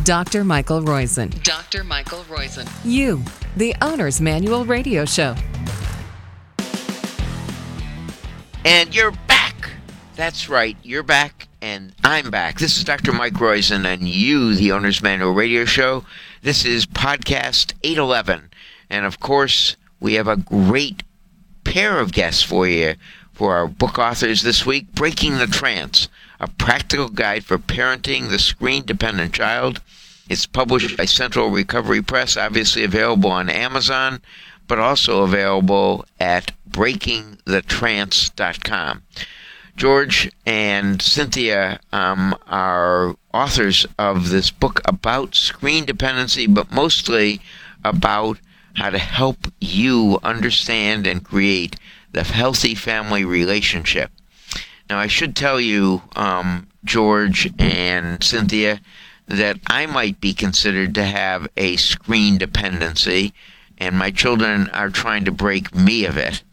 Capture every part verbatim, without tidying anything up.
Doctor Michael Roizen. Doctor Michael Roizen. You, the Owner's Manual Radio Show. And you're back. That's right, you're back, and I'm back. This is Doctor Mike Roizen, and you, the Owner's Manual Radio Show. This is podcast eight eleven, and of course, we have a great pair of guests for you for our book authors this week. Breaking the Trance, a practical guide for parenting the screen-dependent child. It's published by Central Recovery Press, obviously available on Amazon, but also available at breaking the trance dot com. George and Cynthia um, are authors of this book about screen dependency, but mostly about how to help you understand and create the healthy family relationship. Now, I should tell you, um, George and Cynthia, that I might be considered to have a screen dependency, and my children are trying to break me of it.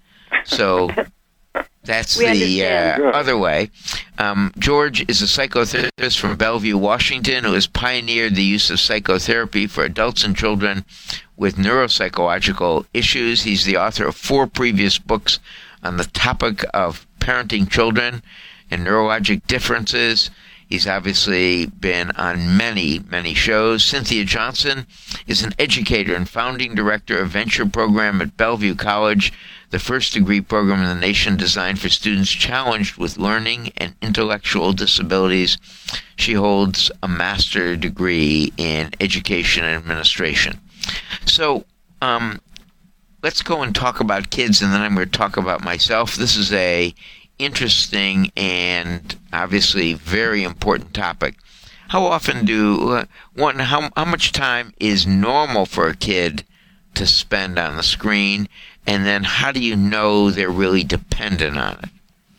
So that's the uh, other way. Um, George is a psychotherapist from Bellevue, Washington, who has pioneered the use of psychotherapy for adults and children with neuropsychological issues. He's the author of four previous books on the topic of parenting children and neurologic differences. He's obviously been on many, many shows. Cynthia Johnson is an educator and founding director of Venture Program at Bellevue College, the first degree program in the nation designed for students challenged with learning and intellectual disabilities. She holds a master's degree in education and administration. So, um, let's go and talk about kids, and then I'm going to talk about myself. This is a interesting and obviously very important topic. How often do uh, one? How how much time is normal for a kid to spend on the screen, and then how do you know they're really dependent on it?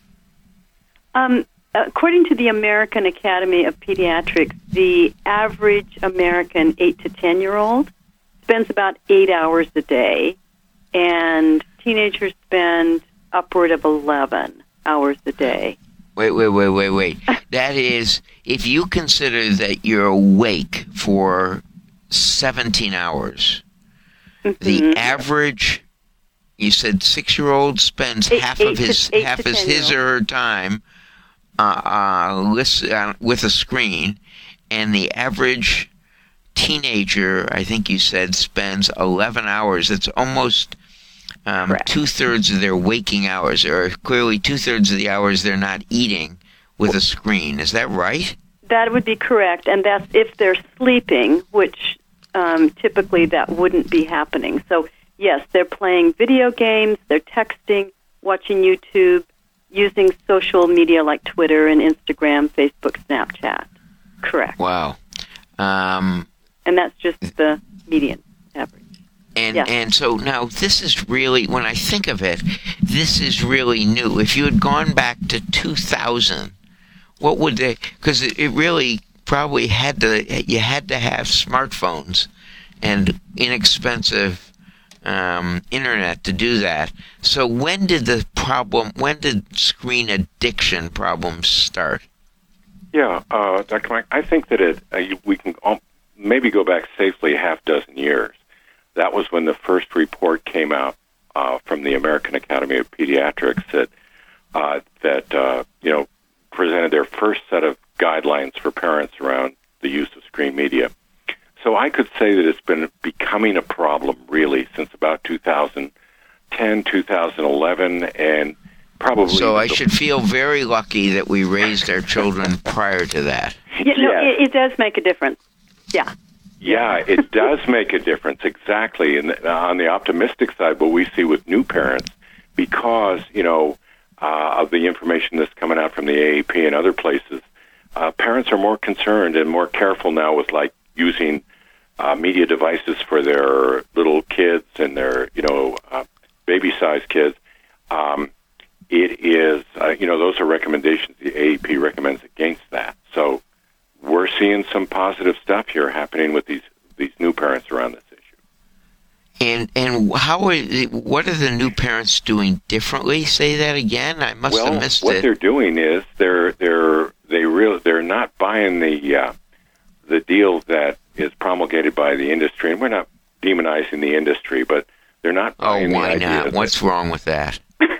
Um, according to the American Academy of Pediatrics, the average American eight to ten year old spends about eight hours a day, and teenagers spend upward of eleven hours a day. Wait, wait, wait, wait, wait. That is, if you consider that you're awake for seventeen hours, mm-hmm. the average, you said six-year-old spends eight, half eight of his to, half his his or her time uh, uh, listen, uh, with a screen, and the average teenager, I think you said, spends eleven hours. It's almost Um, two-thirds of their waking hours, or clearly two-thirds of the hours they're not eating with a screen. Is that right? That would be correct, and that's if they're sleeping, which um, typically that wouldn't be happening. So, yes, they're playing video games, they're texting, watching YouTube, using social media like Twitter and Instagram, Facebook, Snapchat. Correct. Wow. Um, and that's just the median average. And yeah. and so now this is really, when I think of it, this is really new. If you had gone back to two thousand, what would they, because it, it really probably had to, you had to have smartphones and inexpensive um, internet to do that. So when did the problem, when did screen addiction problems start? Yeah, uh, Doctor Mike, I think that it, uh, we can maybe go back safely a half dozen years. That was when the first report came out uh, from the American Academy of Pediatrics that uh, that uh, you know presented their first set of guidelines for parents around the use of screen media. So I could say that it's been becoming a problem really since about two thousand ten, two thousand eleven, and probably. So I should feel very lucky that we raised our children prior to that. Yeah, no, yes. it, it does make a difference. Yeah. Yeah, it does make a difference, exactly. And on the optimistic side, what we see with new parents, because, you know, uh, of the information that's coming out from the A A P and other places, uh, parents are more concerned and more careful now with, like, using uh, media devices for their little kids and their, you know, uh, baby-sized kids. Um, it is, uh, you know, those are recommendations. The A A P recommends against that. So we're seeing some positive stuff here happening with these these new parents around this issue. And and how are what are the new parents doing differently? Say that again. I must well, have missed what it. They're doing is they're they're they real they're not buying the uh, the deal that is promulgated by the industry, and we're not demonizing the industry, but they're not. Oh, why the not? What's wrong with that?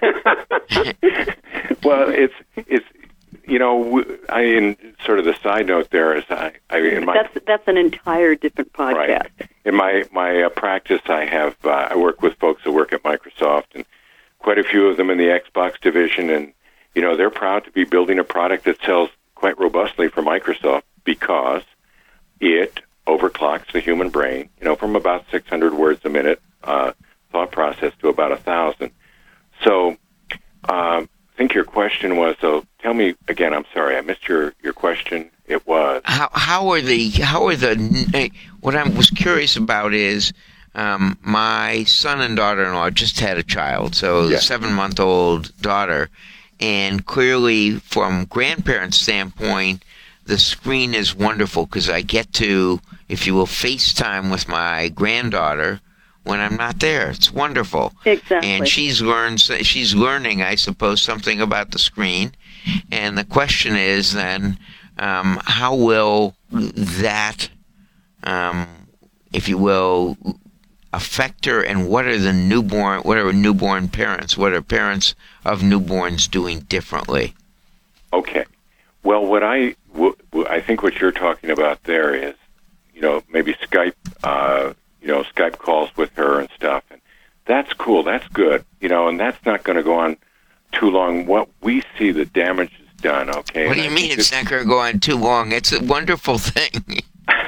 Well, it's it's you know, I in sort of the side note there is I, I in my that's that's an entire different podcast. Right. In my my uh, practice, I have uh, I work with folks who work at Microsoft, and quite a few of them in the Xbox division, and you know they're proud to be building a product that sells quite robustly for Microsoft because it overclocks the human brain, you know, from about six hundred words a minute uh, thought process to about one thousand. So uh, I think your question was, so tell me again, I'm sorry, I missed your, your question. It was... How, how are the, how are the, what I was curious about is um, my son and daughter-in-law just had a child, so yeah. the seven-month-old daughter, and clearly from grandparents' standpoint, the screen is wonderful because I get to, if you will, FaceTime with my granddaughter when I'm not there. It's wonderful. Exactly. And she's learned, she's learning, I suppose, something about the screen. And the question is then, um, how will that, um, if you will, affect her? And what are the newborn, what are newborn parents, what are parents of newborns doing differently? Okay. Well, what I, w- w- I think what you're talking about there is, you know, maybe Skype, uh, you know, Skype calls with her and stuff. And that's cool. That's good. You know, and that's not going to go on too long. What we see the damage is done, okay? What do you and mean it's not going to go on too long? It's a wonderful thing.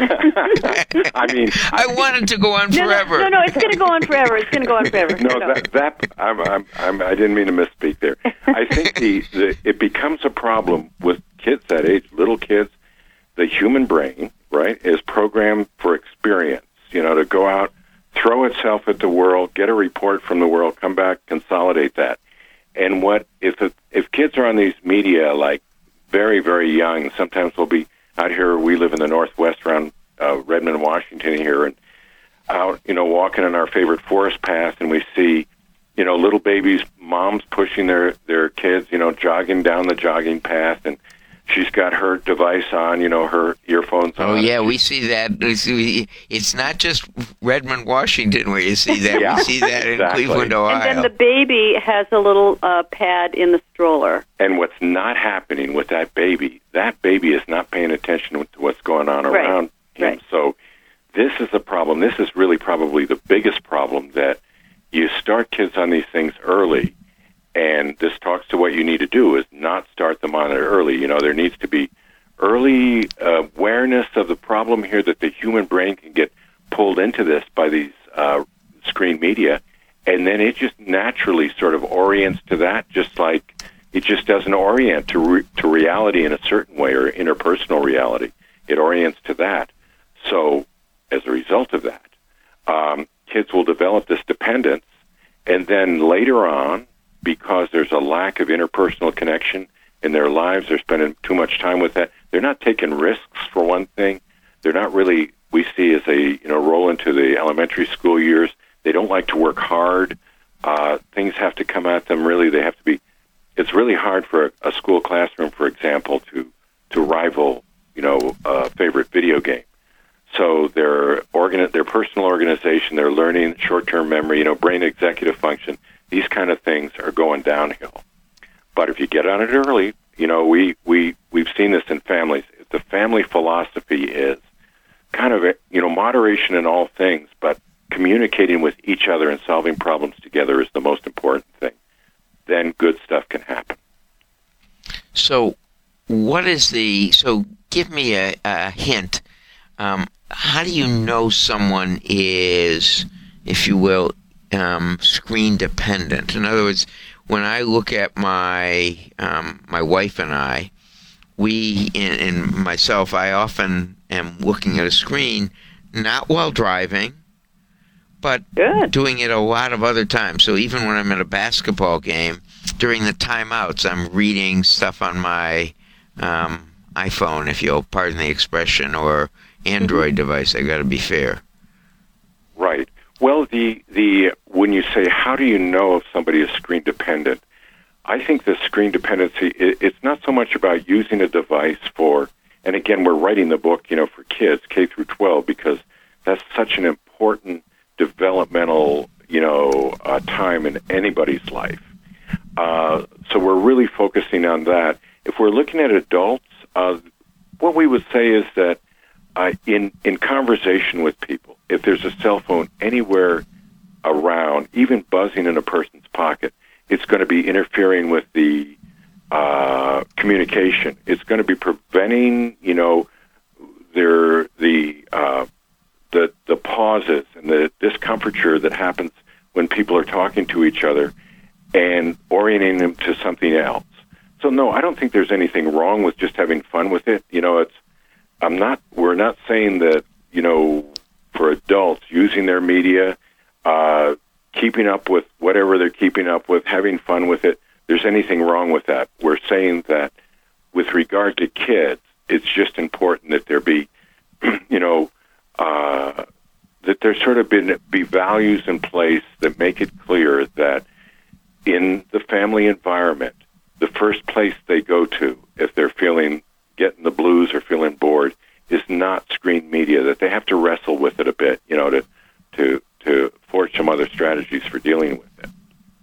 I mean, I want it to go on no, forever. No, no, no, it's going to go on forever. It's going to go on forever. No, no. that, that I'm, I'm, I'm, I didn't mean to misspeak there. I think the, the it becomes a problem with kids that age, little kids. The human brain, right, is programmed for experience. You know, to go out, throw itself at the world, get a report from the world, come back, consolidate that. And what if it, if kids are on these media like very, very young? Sometimes we'll be out here. We live in the Northwest around uh, Redmond, Washington here, and out, you know, walking in our favorite forest path, and we see, you know, little babies, moms pushing their, their kids, you know, jogging down the jogging path, and she's got her device on, you know, her earphones on. Oh, yeah, we see that. It's not just Redmond, Washington where you see that. Yeah, we see that exactly. in Cleveland, Ohio. And then the baby has a little uh, pad in the stroller. And what's not happening with that baby, that baby is not paying attention to what's going on around right. him. Right. So this is a problem. This is really probably the biggest problem, that you start kids on these things early. And this talks to what you need to do is not start them on it early. You know, there needs to be early uh, awareness of the problem here, that the human brain can get pulled into this by these uh, screen media. And then it just naturally sort of orients to that, just like it just doesn't orient to re- to reality in a certain way, or interpersonal reality. It orients to that. So as a result of that, um, kids will develop this dependence. And then later on, because there's a lack of interpersonal connection in their lives, they're spending too much time with that. They're not taking risks, for one thing. They're not really, we see as they, you know, roll into the elementary school years, they don't like to work hard. Uh, things have to come at them, really. They have to be, it's really hard for a, a school classroom, for example, to, to rival, you know, a favorite video game. So their organ, their personal organization, their learning, short-term memory, you know, brain executive function, these kind of things are going downhill. But if you get on it early, you know, we, we, we've seen this in families. The family philosophy is kind of, you know, moderation in all things, but communicating with each other and solving problems together is the most important thing. Then good stuff can happen. So what is the, so give me a, a hint. Um, how do you know someone is, if you will, Um, screen dependent? In other words, when I look at my um, my wife and I, we and, and myself, I often am looking at a screen, not while driving, but Good. doing it a lot of other times. So even when I'm at a basketball game, during the timeouts, I'm reading stuff on my um, iPhone, if you'll pardon the expression, or Android device. I got to be fair. Right. Well, the the when you say, how do you know if somebody is screen dependent, I think the screen dependency, it, it's not so much about using a device for And again, we're writing the book, you know, for kids, K through twelve, because that's such an important developmental, you know, uh, time in anybody's life. Uh, so we're really focusing on that. If we're looking at adults, uh, what we would say is that uh, in in conversation with people, if there's a cell phone anywhere around, even buzzing in a person's pocket, it's going to be interfering with the uh, communication. It's going to be preventing, you know, their the uh, the the pauses and the discomfiture that happens when people are talking to each other, and orienting them to something else. So no, I don't think there's anything wrong with just having fun with it. You know, it's I'm not. We're not saying that, you know, for adults using their media, uh, keeping up with whatever they're keeping up with, having fun with it, there's anything wrong with that. We're saying that with regard to kids, it's just important that there be, you know, uh, that there sort of be, be values in place that make it clear that in the family environment, the first place they go to if they're feeling, getting the blues or feeling bored, is not screen media, that they have to wrestle with it a bit, you know, to to to forge some other strategies for dealing with it.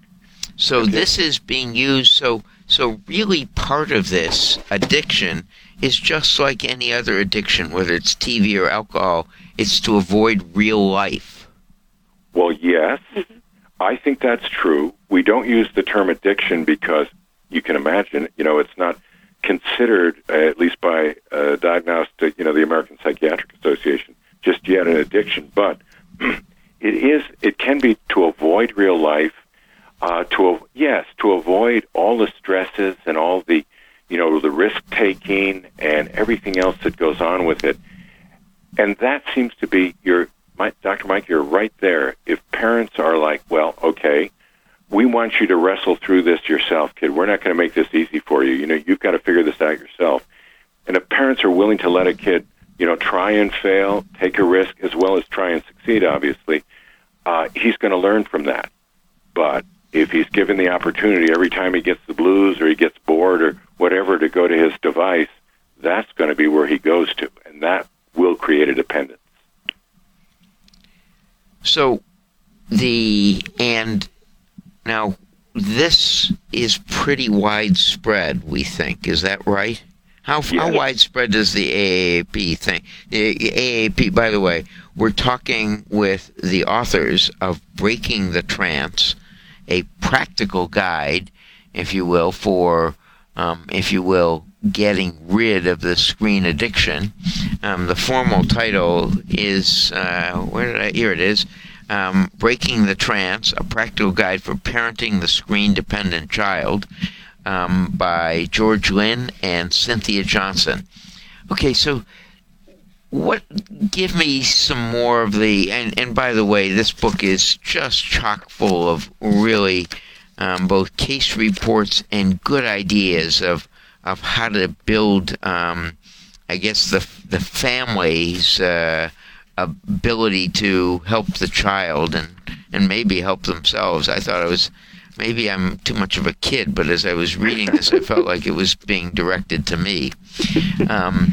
So okay. This is being used, so so really part of this addiction is just like any other addiction, whether it's T V or alcohol, it's to avoid real life. Well, yes, mm-hmm. I think that's true. We don't use the term addiction because you can imagine, you know, it's not considered, uh, at least by uh, diagnostic, you know, the American Psychiatric Association, just yet an addiction. But it is, it can be to avoid real life, uh, to, yes, to avoid all the stresses and all the, you know, the risk-taking and everything else that goes on with it. And that seems to be, your, my, Doctor Mike, you're right there. If parents are like, well, okay, we want you to wrestle through this yourself, kid. We're not going to make this easy for you. You know, you've got to figure this out yourself. And if parents are willing to let a kid, you know, try and fail, take a risk, as well as try and succeed, obviously, uh, he's going to learn from that. But if he's given the opportunity every time he gets the blues or he gets bored or whatever to go to his device, that's going to be where he goes to. And that will create a dependence. So the, and now this is pretty widespread, we think. Is that right? How, yes. how widespread does the A A P think? The A A P, by the way, we're talking with the authors of Breaking the Trance, a practical guide, if you will, for, um, if you will, getting rid of the screen addiction. Um, the formal title is, uh, where did I, here it is, um, Breaking the Trance, a practical guide for parenting the screen-dependent child, um, by George Lynn and Cynthia Johnson. Okay, so what, give me some more of the, and, and by the way, this book is just chock full of really um, both case reports and good ideas of of how to build, um, I guess, the the family's uh, ability to help the child and, and maybe help themselves. I thought it was, maybe I'm too much of a kid, but as I was reading this, I felt like it was being directed to me. Um,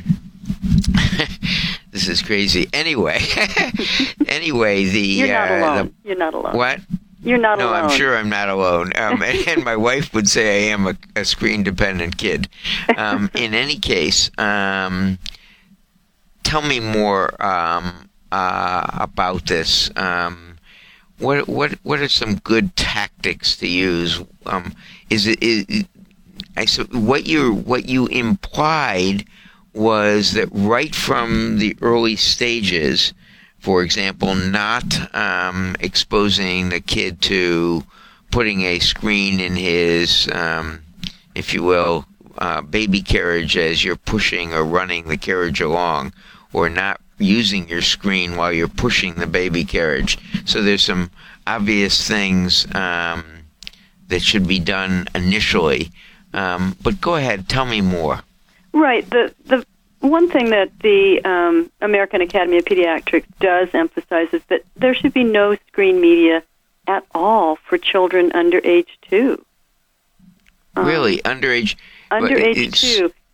this is crazy. Anyway, anyway, the... You're not uh, alone. The, You're not alone. What? You're not no, alone. I'm sure I'm not alone. Um, and, and my wife would say I am a, a screen-dependent kid. Um, in any case, um, tell me more um, uh, about this. Um, what what what are some good tactics to use? Um, is it is, I so what you what you implied was that right from the early stages, for example, not um, exposing the kid to putting a screen in his, um, if you will, uh, baby carriage as you're pushing or running the carriage along, or not using your screen while you're pushing the baby carriage. So there's some obvious things um, that should be done initially. Um, but go ahead, tell me more. Right. The the one thing that the um, American Academy of Pediatrics does emphasize is that there should be no screen media at all for children under age two. Um, Really? Underage? Under age two.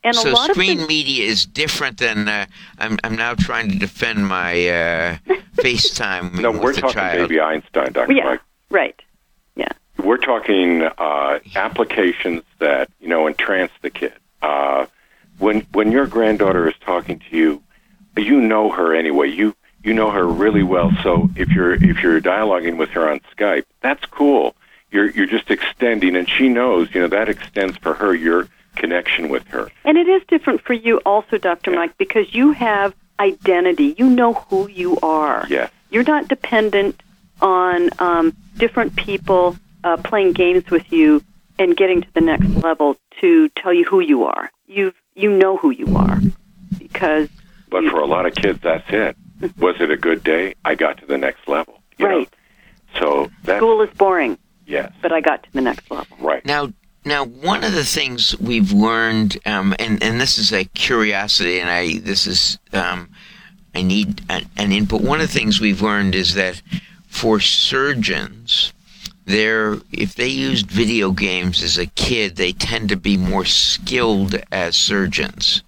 And so a lot screen of the, media is different than uh, I'm. I'm now trying to defend my uh, FaceTime No, with we're the talking child. Baby Einstein, Doctor yeah, Mike. right. Yeah. We're talking uh, applications that, you know, entrance the kid. Uh, when when your granddaughter is talking to you, you know her anyway. You you know her really well. So if you're if you're dialoguing with her on Skype, that's cool. You're you're just extending, and she knows. You know, that extends for her your connection with her. And it is different for you also, Doctor Yeah. Mike, because you have identity. You know who you are. Yes. You're not dependent on um, different people uh, playing games with you and getting to the next level to tell you who you are. You you know who you are because. But you, for a lot of kids, that's it. Was it a good day? I got to the next level. You right. know? So that's, School is boring, yes. but I got to the next level. Right. Now, now, one of the things we've learned, um, and and this is a curiosity, and I this is um, I need an, an input. One of the things we've learned is that for surgeons, they're if they used video games as a kid, they tend to be more skilled as surgeons.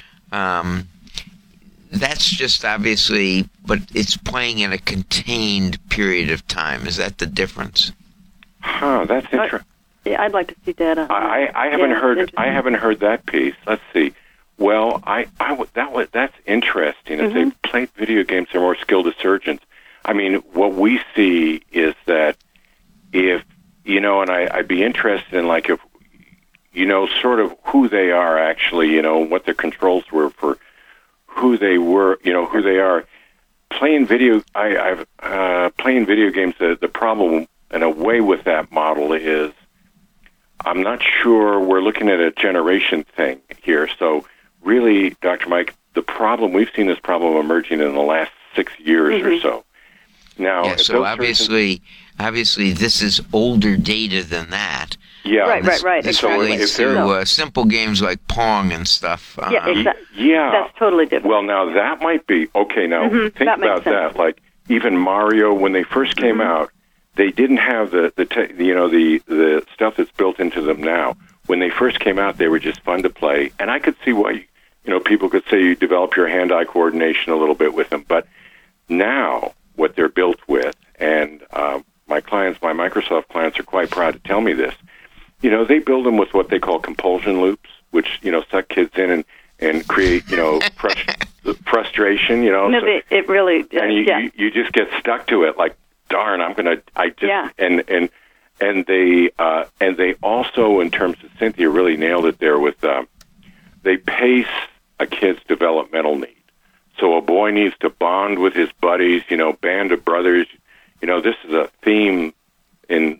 Um, that's just obviously, but it's playing in a contained period of time. Is that the difference? Huh, that's interesting. Yeah, I'd like to see data. I, I haven't Yeah, heard. interesting. I haven't heard that piece. Let's see. Well, I, I w- that was that's interesting. If Mm-hmm. they played video games, they're more skilled as surgeons. I mean, what we see is that if you know, and I, I'd be interested in like if you know, sort of who they are actually. You know, what their controls were for who they were. You know, who they are. Playing video, I, I've uh, playing video games. The, the problem, in a way, with that model is. I'm not sure we're looking at a generation thing here. So really, Doctor Mike, the problem, we've seen this problem emerging in the last six years Mm-hmm. or so. Now, Yeah, if so those obviously, obviously, this is older data than that. surgeons- yeah, Right, right, right. This So exactly. relates if they're- to uh, simple games like Pong and stuff. Yeah, Um, exactly. yeah. That's totally different. Well, now that might be okay. Now Mhm, think that makes about sense. that. Like even Mario, when they first came Mm-hmm. out, they didn't have the the te- you know the the stuff that's built into them now. When they first came out, they were just fun to play, and I could see why you know people could say you develop your hand-eye coordination a little bit with them. But now, what they're built with, and uh, my clients, my Microsoft clients, are quite proud to tell me this. You know, they build them with what they call compulsion loops, which you know suck kids in and and create you know frust- frustration. You know, no, so- they, it really does. and you, yeah. you you just get stuck to it. Like, darn, I'm gonna. I just Yeah. and and and they uh, and they also, in terms of Cynthia, really nailed it there with um, they pace a kid's developmental need. So a boy needs to bond with his buddies. You know, band of brothers. You know, this is a theme in.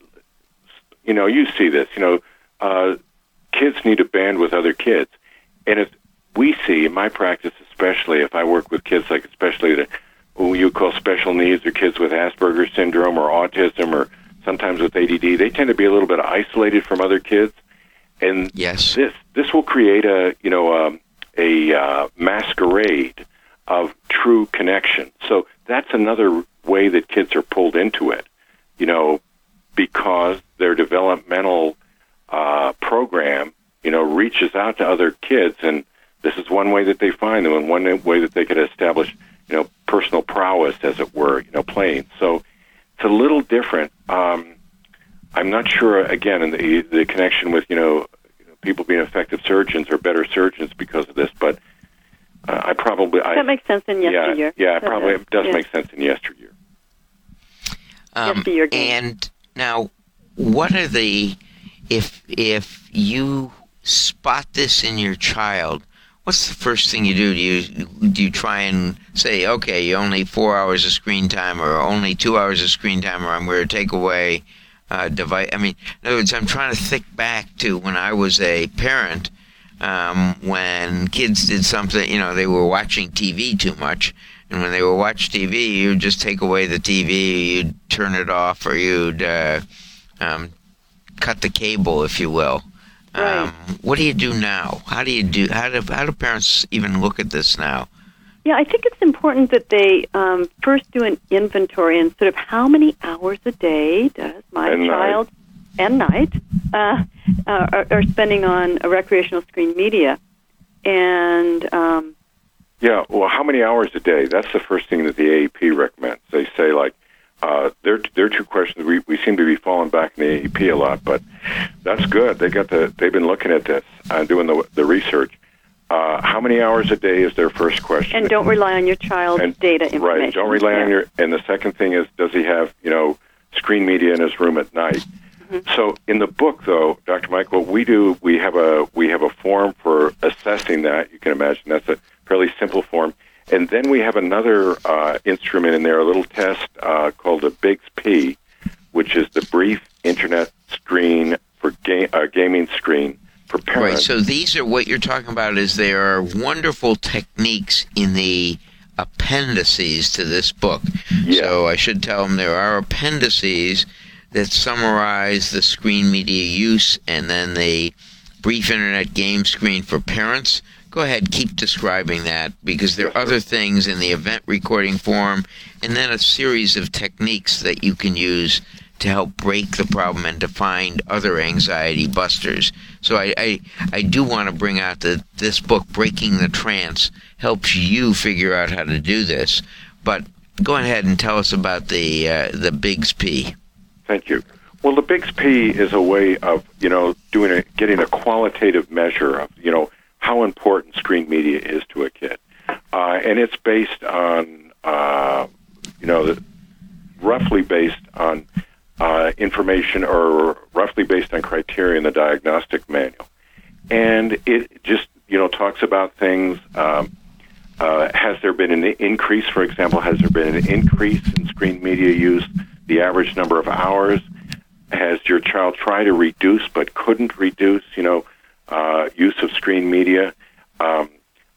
You know, you see this. You know, uh, kids need to band with other kids, and if we see in my practice, especially if I work with kids, like especially the who you call special needs or kids with Asperger's syndrome or autism or sometimes with A D D, they tend to be a little bit isolated from other kids, and Yes. this this will create a you know um, a uh, masquerade of true connection. So that's another way that kids are pulled into it, you know, because their developmental uh, program, you know, reaches out to other kids, and this is one way that they find them, and one way that they could establish, you know, personal prowess, as it were, you know, playing. So it's a little different. Um, I'm not sure, again, in the, the connection with, you know, people being effective surgeons or better surgeons because of this, but uh, I probably... I, that makes sense in yesteryear. Yeah, yeah, That probably does. it does Yeah. make sense in yesteryear. Um, Yesteryear game. and now, what are the if if you spot this in your child? What's the first thing you do? Do you do you try and say, okay, you only four hours of screen time, or only two hours of screen time, or I'm going to take away uh, device? I mean, in other words, I'm trying to think back to when I was a parent, um, when kids did something, you know, they were watching T V too much, and when they were watching T V, you'd just take away the T V, you'd turn it off, or you'd uh, um, cut the cable, if you will. Right. Um, what do you do now? How do you do? How do how do parents even look at this now? Yeah, I think it's important that they um, first do an inventory and sort of how many hours a day does my And night. child and night uh, uh, are, are spending on a recreational screen media. and um, yeah. Well, how many hours a day? That's the first thing that the A A P recommends. They say like uh, they're they're two questions. We we seem to be falling back in the A A P a lot, but that's good. They got the they've been looking at this, uh, doing the the research. Uh, how many hours a day is their first question? And don't rely on your child's and, data information. Right, don't rely yeah. on your... And the second thing is, does he have, you know, screen media in his room at night? Mm-hmm. So in the book, though, Doctor Mike, what we do, we have a we have a form for assessing that. You can imagine that's a fairly simple form. And then we have another uh, instrument in there, a little test uh, called a BIGS-P, which is the Brief Internet Screen for ga- uh, Gaming Screen. For parents. Right, so these are what you're talking about is there are wonderful techniques in the appendices to this book. Yeah. So I should tell them there are appendices that summarize the screen media use and then the brief internet game screen for parents. Go ahead, keep describing that because there are other things in the event recording form and then a series of techniques that you can use to help break the problem and to find other anxiety busters. So I, I, I do want to bring out that this book, Breaking the Trance, helps you figure out how to do this. But go ahead and tell us about the uh, the BIGS-P. Thank you. Well, the BIGS-P is a way of, you know, doing a, getting a qualitative measure of, you know, how important screen media is to a kid. Uh, and it's based on, uh, you know, the, roughly based on Uh, information or roughly based on criteria in the diagnostic manual. And it just, you know, talks about things. Um, uh, has there been an increase, for example, has there been an increase in screen media use, the average number of hours? Has your child tried to reduce but couldn't reduce, you know, uh, use of screen media? Um,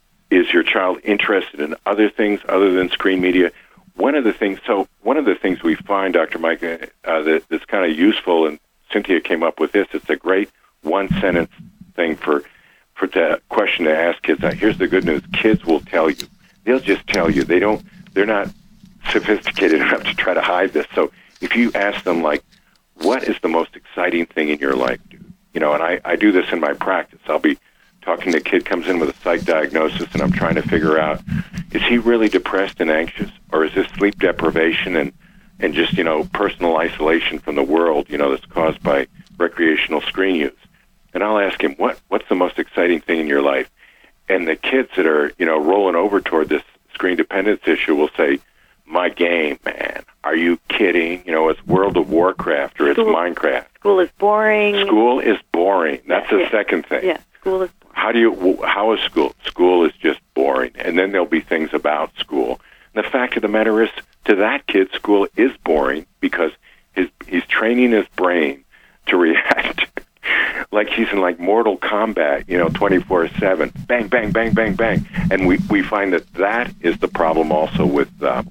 is your child interested in other things other than screen media? One of the things, so one of the things we find, Doctor Mike, uh, that, that's kind of useful, and Cynthia came up with this. It's a great one-sentence thing for for the question to ask kids. Now, here's the good news: kids will tell you. They'll just tell you. They don't. They're not sophisticated enough to try to hide this. So if you ask them, like, "What is the most exciting thing in your life, dude?" You know, and I, I do this in my practice. I'll be talking to a kid comes in with a psych diagnosis, and I'm trying to figure out, is he really depressed and anxious, or is this sleep deprivation and, and just, you know, personal isolation from the world, you know, that's caused by recreational screen use? And I'll ask him, what what's the most exciting thing in your life? And the kids that are, you know, rolling over toward this screen dependence issue will say, my game, man. Are you kidding? You know, it's World of Warcraft or it's School, Minecraft. School is boring. School is boring. That's the yeah. second thing. Yeah, school is boring. How do you? How is school? School is just boring, and then there'll be things about school. And the fact of the matter is, to that kid, school is boring because his he's training his brain to react like he's in like Mortal Kombat, you know, twenty-four seven, bang, bang, bang, bang, bang. And we we find that that is the problem also with uh,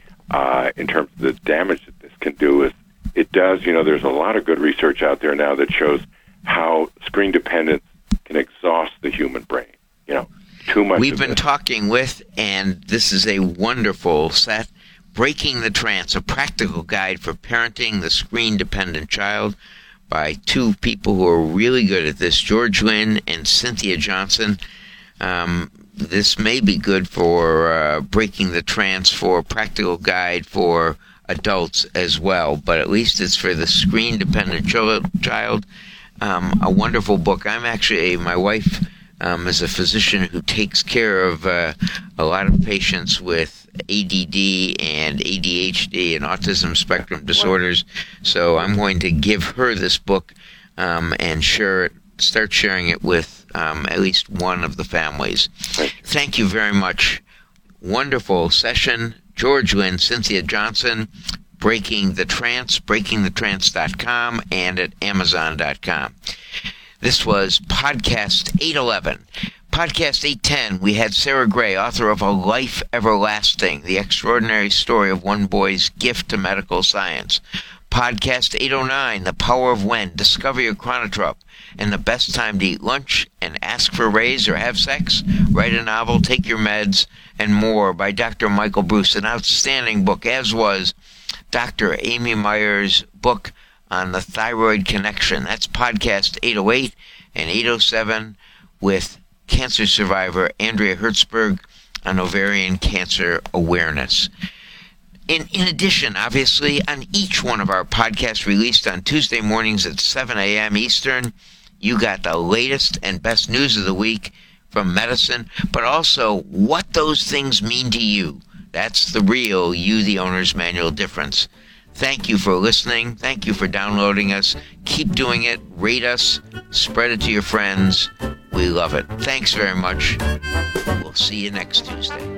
uh, in terms of the damage that this can do. Is it does? You know, there's a lot of good research out there now that shows how screen dependence can exhaust the human brain. You know, too much. We've of been this. talking with, and this is a wonderful set, Breaking the Trance, a practical guide for parenting the screen-dependent child by two people who are really good at this, George Wynn and Cynthia Johnson. Um, this may be good for uh, Breaking the Trance for a practical guide for adults as well, but at least it's for the screen-dependent child. Um, a wonderful book. I'm actually, my wife um, is a physician who takes care of uh, a lot of patients with A D D and A D H D and autism spectrum disorders. So I'm going to give her this book um, and share it, start sharing it with um, at least one of the families. Thank you very much. Wonderful session. George Wynn, Cynthia Johnson, Breaking the Trance, breaking the trance dot com, and at amazon dot com. This was Podcast eight eleven. Podcast eight ten, we had Sarah Gray, author of A Life Everlasting, the extraordinary story of one boy's gift to medical science. Podcast eight oh nine, The Power of When, discover your chronotrope, and the best time to eat lunch and ask for a raise or have sex, write a novel, take your meds, and more by Doctor Michael Breus, an outstanding book, as was Doctor Amy Meyer's book on the thyroid connection. That's podcast eight oh eight and eight oh seven with cancer survivor Andrea Hertzberg on ovarian cancer awareness. In, in addition, obviously, on each one of our podcasts released on Tuesday mornings at seven a.m. Eastern, you got the latest and best news of the week from medicine, but also what those things mean to you. That's the real You, the Owner's Manual difference. Thank you for listening. Thank you for downloading us. Keep doing it. Rate us. Spread it to your friends. We love it. Thanks very much. We'll see you next Tuesday.